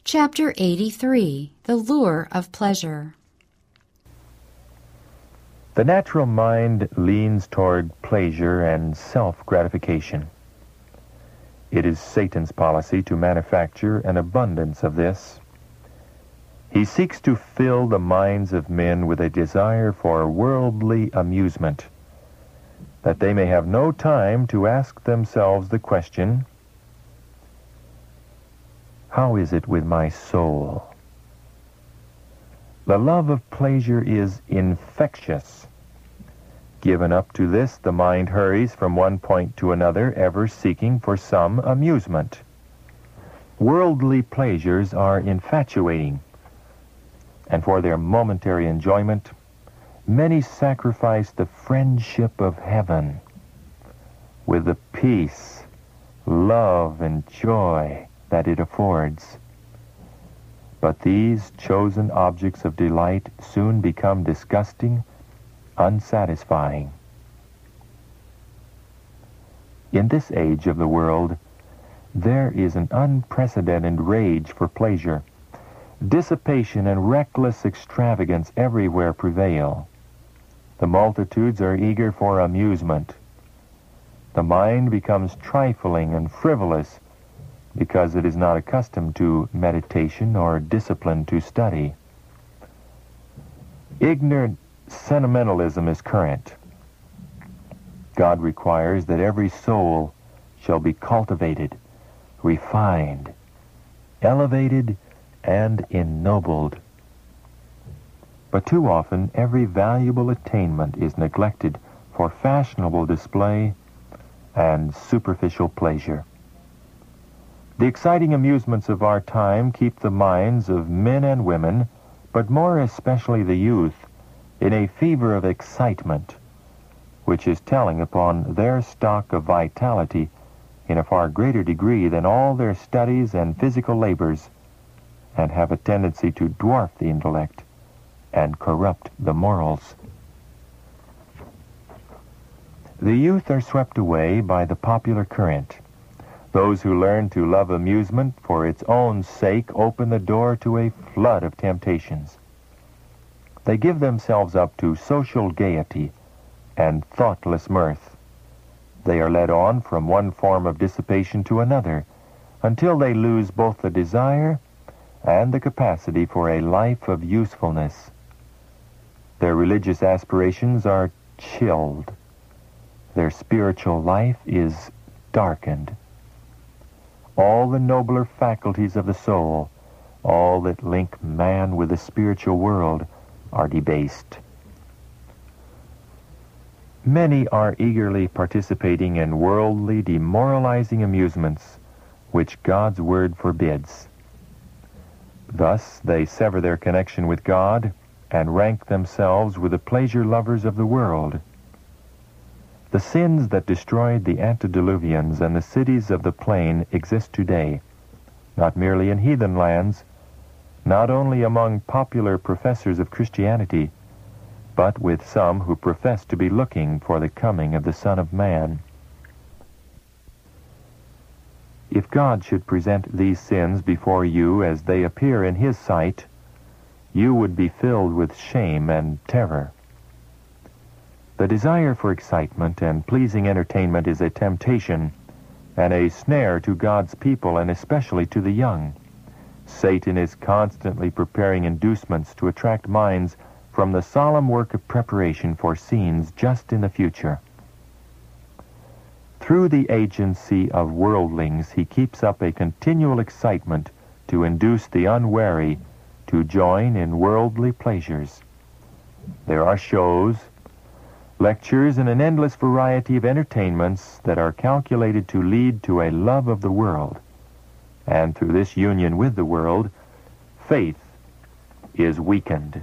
Chapter 83, The Lure of Pleasure. The natural mind leans toward pleasure and self-gratification. It is Satan's policy to manufacture an abundance of this. He seeks to fill the minds of men with a desire for worldly amusement, that they may have no time to ask themselves the question, how is it with my soul? The love of pleasure is infectious. Given up to this, the mind hurries from one point to another, ever seeking for some amusement. Worldly pleasures are infatuating, and for their momentary enjoyment, many sacrifice the friendship of heaven with the peace, love, and joy that it affords. But these chosen objects of delight soon become disgusting, unsatisfying. In this age of the world, there is an unprecedented rage for pleasure. Dissipation and reckless extravagance everywhere prevail. The multitudes are eager for amusement. The mind becomes trifling and frivolous because it is not accustomed to meditation or discipline to study. Ignorant sentimentalism is current. God requires that every soul shall be cultivated, refined, elevated, and ennobled. But too often, every valuable attainment is neglected for fashionable display and superficial pleasure. The exciting amusements of our time keep the minds of men and women, but more especially the youth, in a fever of excitement, which is telling upon their stock of vitality in a far greater degree than all their studies and physical labors, and have a tendency to dwarf the intellect and corrupt the morals. The youth are swept away by the popular current. Those who learn to love amusement for its own sake open the door to a flood of temptations. They give themselves up to social gaiety and thoughtless mirth. They are led on from one form of dissipation to another until they lose both the desire and the capacity for a life of usefulness. Their religious aspirations are chilled. Their spiritual life is darkened. All the nobler faculties of the soul, all that link man with the spiritual world, are debased. Many are eagerly participating in worldly, demoralizing amusements, which God's word forbids. Thus they sever their connection with God and rank themselves with the pleasure lovers of the world. The sins that destroyed the antediluvians and the cities of the plain exist today, not merely in heathen lands, not only among popular professors of Christianity, but with some who profess to be looking for the coming of the Son of Man. If God should present these sins before you as they appear in His sight, you would be filled with shame and terror. The desire for excitement and pleasing entertainment is a temptation and a snare to God's people, and especially to the young. Satan is constantly preparing inducements to attract minds from the solemn work of preparation for scenes just in the future. Through the agency of worldlings, he keeps up a continual excitement to induce the unwary to join in worldly pleasures. There are shows, lectures, and an endless variety of entertainments that are calculated to lead to a love of the world. And through this union with the world, faith is weakened.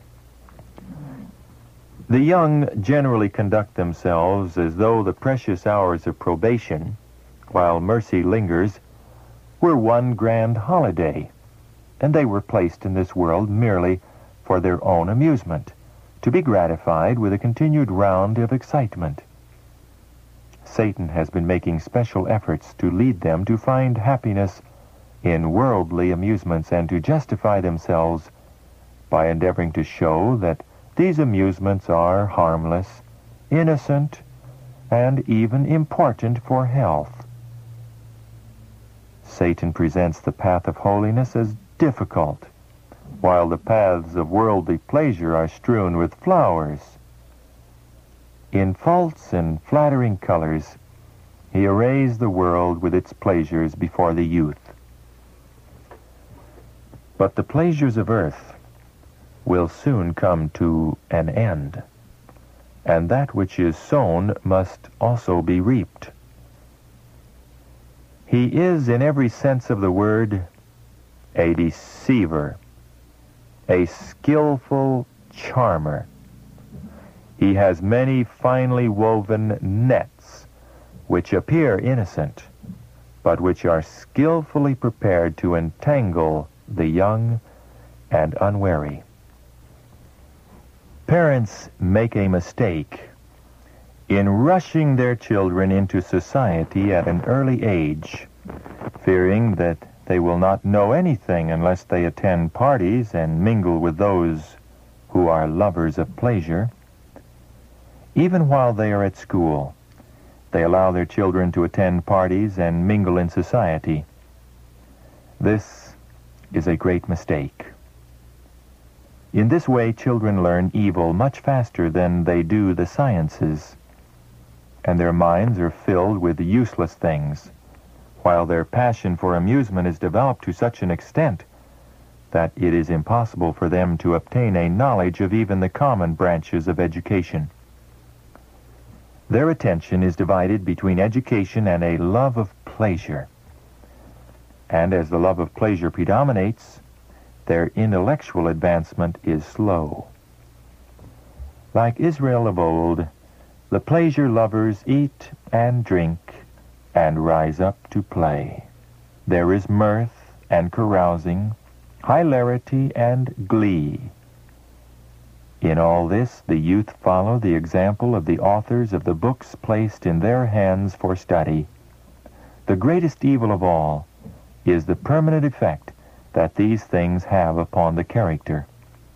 The young generally conduct themselves as though the precious hours of probation, while mercy lingers, were one grand holiday, and they were placed in this world merely for their own amusement, to be gratified with a continued round of excitement. Satan has been making special efforts to lead them to find happiness in worldly amusements and to justify themselves by endeavoring to show that these amusements are harmless, innocent, and even important for health. Satan presents the path of holiness as difficult, while the paths of worldly pleasure are strewn with flowers. In false and flattering colors, he arrays the world with its pleasures before the youth. But the pleasures of earth will soon come to an end, and that which is sown must also be reaped. He is, in every sense of the word, a deceiver, a skillful charmer. He has many finely woven nets which appear innocent, but which are skillfully prepared to entangle the young and unwary. Parents make a mistake in rushing their children into society at an early age, fearing that they will not know anything unless they attend parties and mingle with those who are lovers of pleasure. Even while they are at school, they allow their children to attend parties and mingle in society. This is a great mistake. In this way, children learn evil much faster than they do the sciences, and their minds are filled with useless things, while their passion for amusement is developed to such an extent that it is impossible for them to obtain a knowledge of even the common branches of education. Their attention is divided between education and a love of pleasure. And as the love of pleasure predominates, their intellectual advancement is slow. Like Israel of old, the pleasure lovers eat and drink and rise up to play. There is mirth and carousing, hilarity and glee. In all this, the youth follow the example of the authors of the books placed in their hands for study. The greatest evil of all is the permanent effect that these things have upon the character.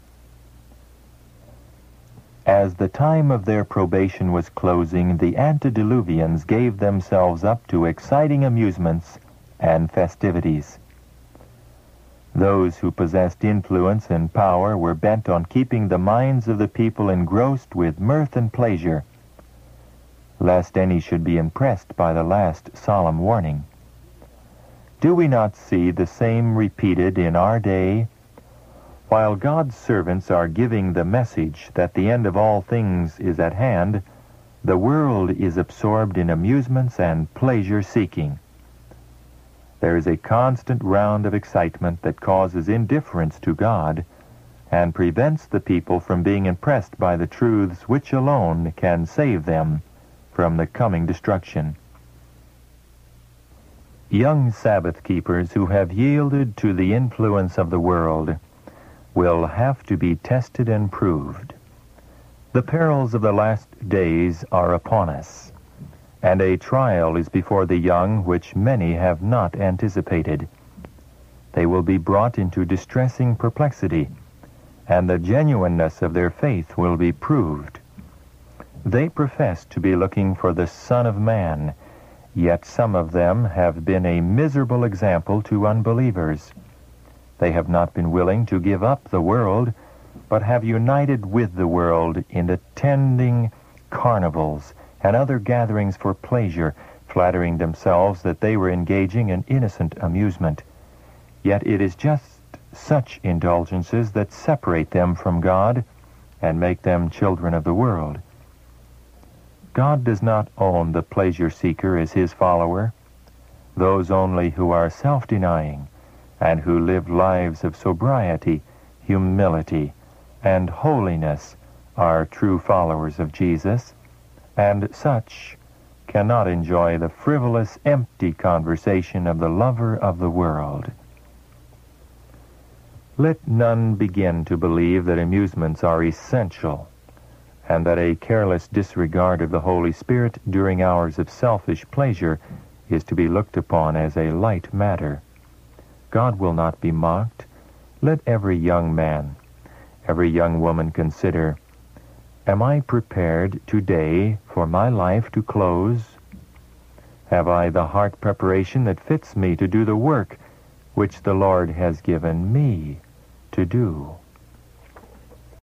As the time of their probation was closing, the antediluvians gave themselves up to exciting amusements and festivities. Those who possessed influence and power were bent on keeping the minds of the people engrossed with mirth and pleasure, lest any should be impressed by the last solemn warning. Do we not see the same repeated in our day? While God's servants are giving the message that the end of all things is at hand, the world is absorbed in amusements and pleasure-seeking. There is a constant round of excitement that causes indifference to God and prevents the people from being impressed by the truths which alone can save them from the coming destruction. Young Sabbath keepers who have yielded to the influence of the world will have to be tested and proved. The perils of the last days are upon us, and a trial is before the young which many have not anticipated. They will be brought into distressing perplexity, and the genuineness of their faith will be proved. They profess to be looking for the Son of Man, yet some of them have been a miserable example to unbelievers. They have not been willing to give up the world, but have united with the world in attending carnivals and other gatherings for pleasure, flattering themselves that they were engaging in innocent amusement. Yet it is just such indulgences that separate them from God and make them children of the world. God does not own the pleasure seeker as his follower. Those only who are self-denying and who live lives of sobriety, humility, and holiness are true followers of Jesus, and such cannot enjoy the frivolous, empty conversation of the lover of the world. Let none begin to believe that amusements are essential, and that a careless disregard of the Holy Spirit during hours of selfish pleasure is to be looked upon as a light matter. God will not be mocked. Let every young man, every young woman consider, am I prepared today for my life to close? Have I the heart preparation that fits me to do the work which the Lord has given me to do?